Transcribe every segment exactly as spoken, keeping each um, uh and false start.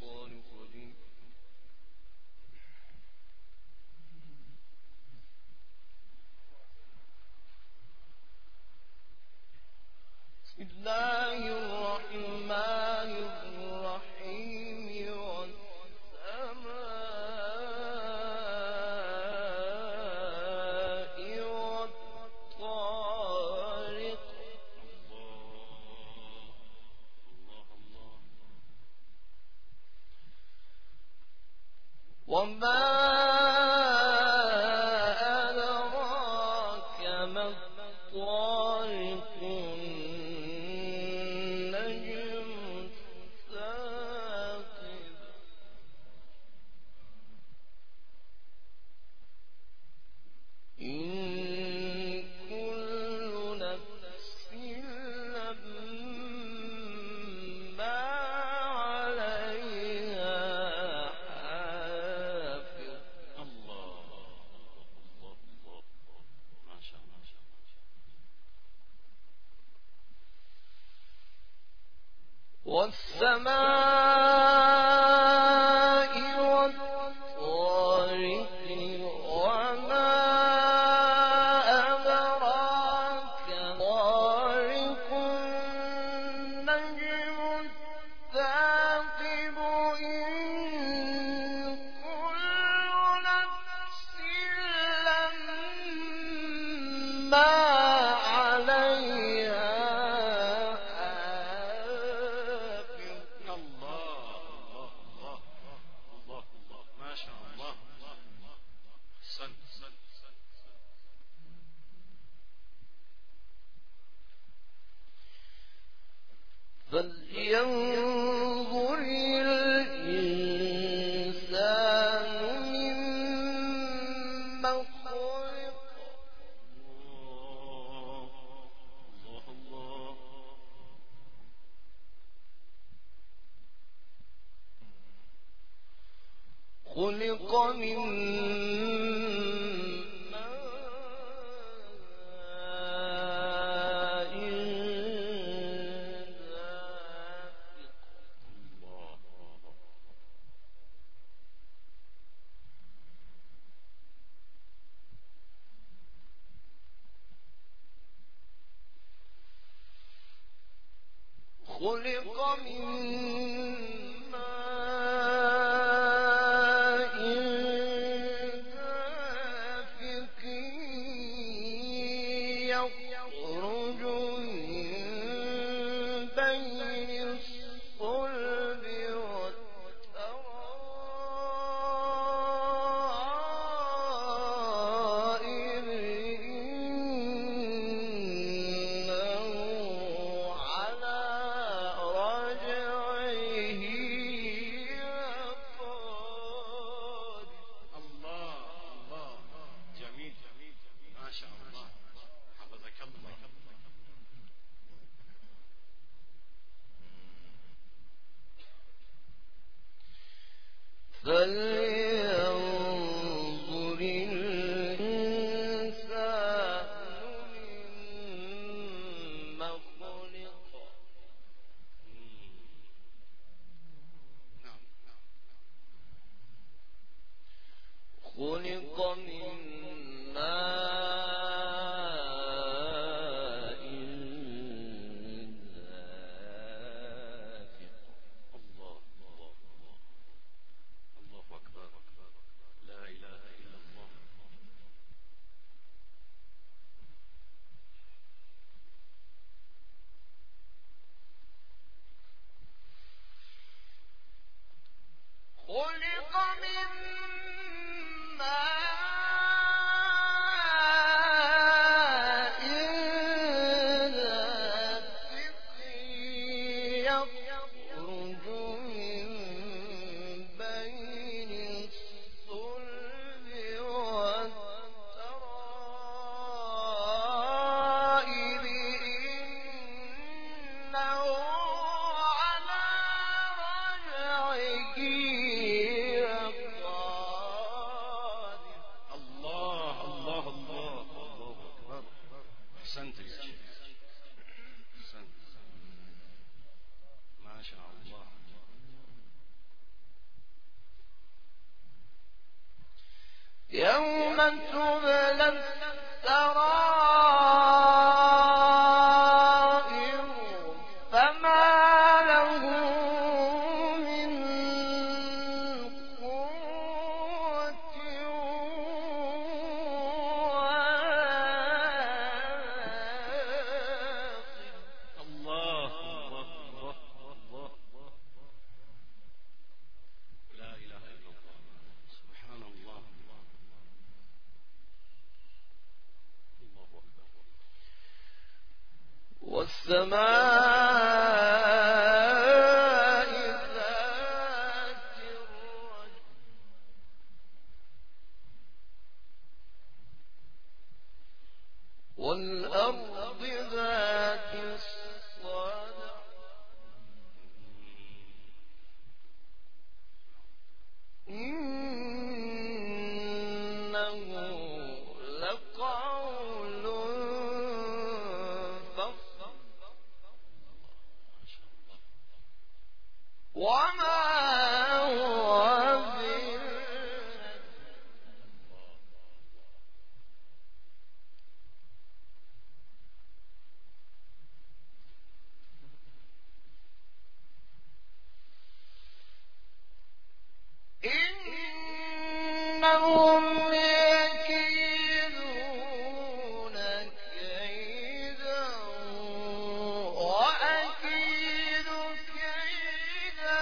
الشيطان الرجيم. بسم الله الرحمن الرحيم. والسماء والطارق. وما أدراك ما الطارق. النجم الثاقب. إن كل نفس لما عليها حافظ. الله الله الله ما شاء الله. والسماء والطارق. وما أدراك طارق. النجم الثاقب. إن كل نفس لما عليها فلينظر الإنسان مما خلق. خلق من خلق من ماء دافق. يخرج من بين الصلب والترائب. إنه على رجعه لقادر. الله الله جميل ما شاء الله. حفظك الله. فلينظر الإنسان مما خلق. خلق من ماء دافق. الله الله الله أكبر. لا إله إلا الله. خلق من ماء دافق. يخرج من بين الصلب والترائب. إنه على رجعه لقادر. الله الله الله الله أكبر. أحسنت يا شيخ. أحسنت يوم تبلى السرائر فما له من قوة الله الله الله الله لا إله إلا الله سبحان الله الله أكبر والسماء ذات الرجع والأرض ذات الصدع إنه لقول فصل وما هو بالهزل إنهم يكيدون كيدا وأكيد كيدا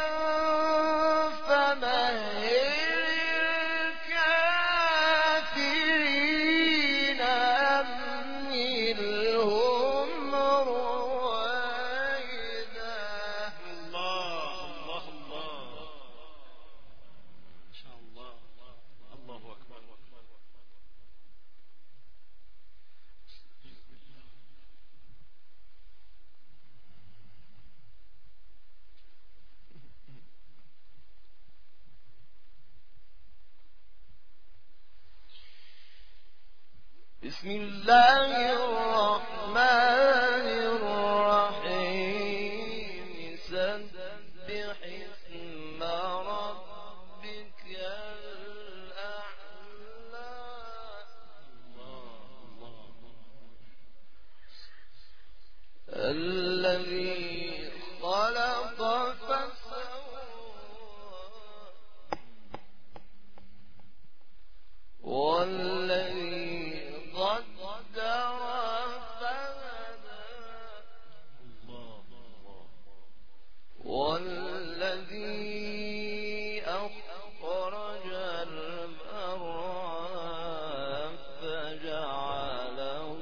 فمهل الكافرين أمهلهم رويدا الله الله الله ما شاء الله الله أكبر بسم الله الرحمن الرحيم سبح اسم ربك الأعلى الذي خلق فسوى والذي قدر فهدى والذي أخرج المرعى فجعله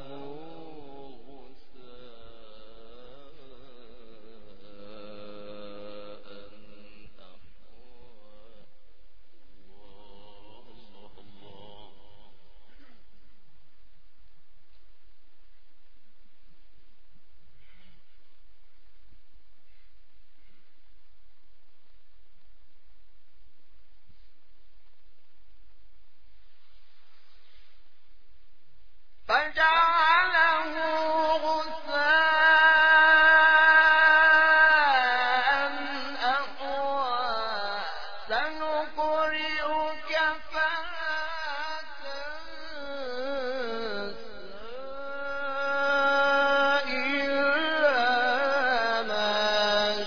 فجعله غثاء أحوى سنقرئك فلا تنسى إلا ما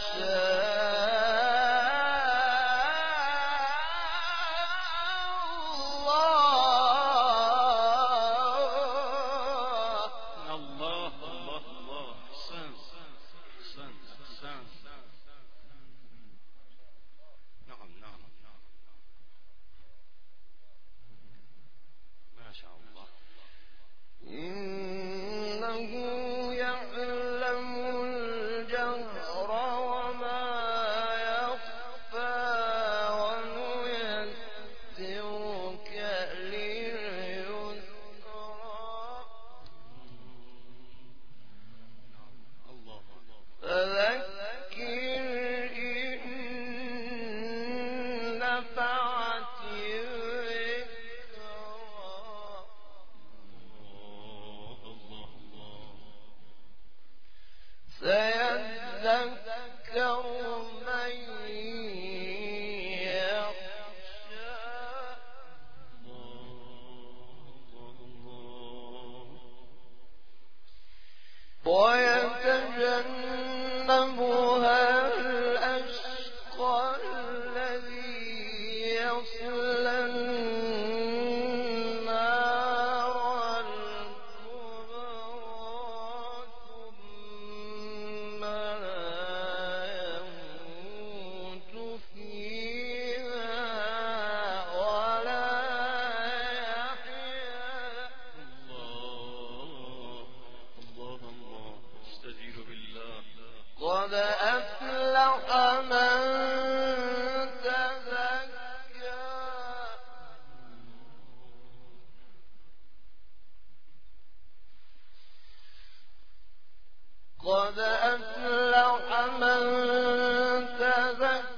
شاء الله الله الله الله حسن حسن حسن نعم نعم ما شاء الله إنه يعلم الجهر وما يخفى ونيسرك لليسرى فذكر إن نفعت الذكرى سيذكر من يخشى قد أفلح من تزكى قد أفلح من تزكى